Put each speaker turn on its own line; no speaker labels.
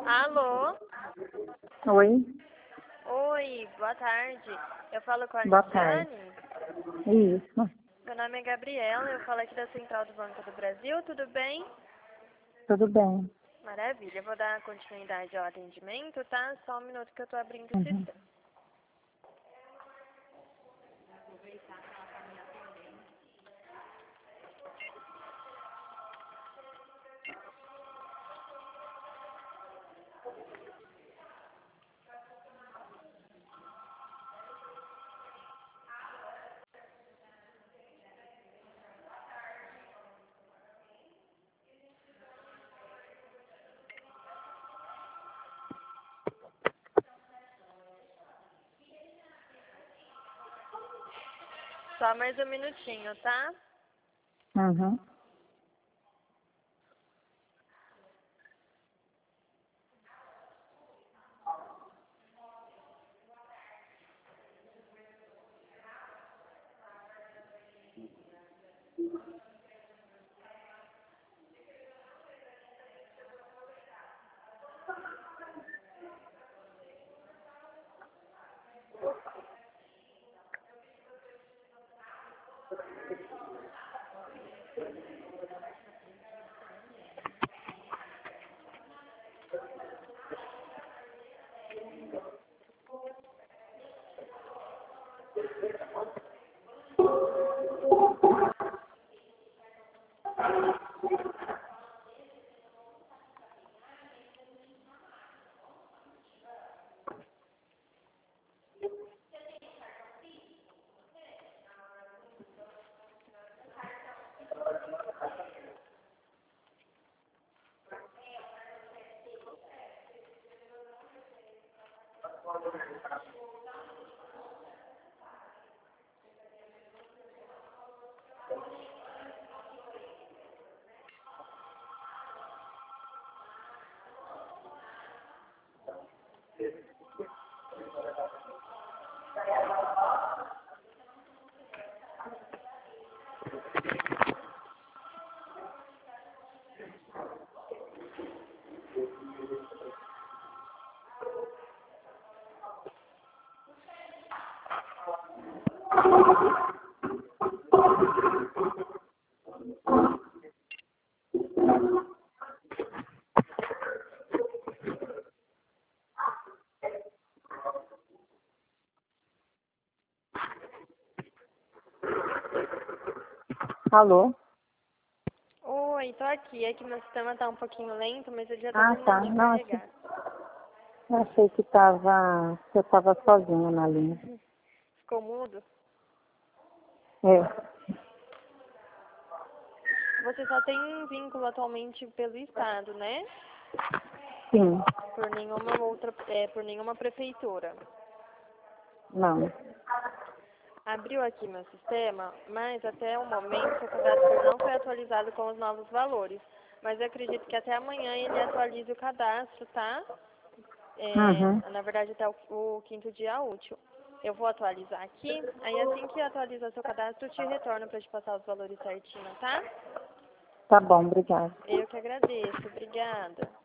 Alô?
Oi,
Oi, boa tarde. Eu falo com a
boa tarde.
Lisiane.
Isso,
Meu nome é Gabriela, eu falo aqui da Central do Banco do Brasil, tudo bem?
tudo bem.
Maravilha, eu vou dar continuidade ao atendimento, tá? Só um minuto que eu tô abrindo o
Uhum.
sistema. Só mais um minutinho, tá?
Uhum. Alô?
Oi, tô aqui. É que meu sistema tá um pouquinho lento, mas ele já tá
Ah, tá.
terminando de
Não,
carregar.
achei que eu estava sozinha na linha.
Ficou mudo?
É,
Você só tem um vínculo atualmente pelo Estado, né?
sim,
Por nenhuma prefeitura.
não.
Abriu aqui meu sistema, mas até o momento seu cadastro não foi atualizado com os novos valores. Mas eu acredito que até amanhã ele atualize o cadastro, tá?
Uhum.
Na verdade, até o quinto dia útil. Eu vou atualizar aqui, aí assim que atualizar seu cadastro, eu te retorno para te passar os valores certinho, tá?
Tá bom, obrigada.
Eu que agradeço. Obrigada.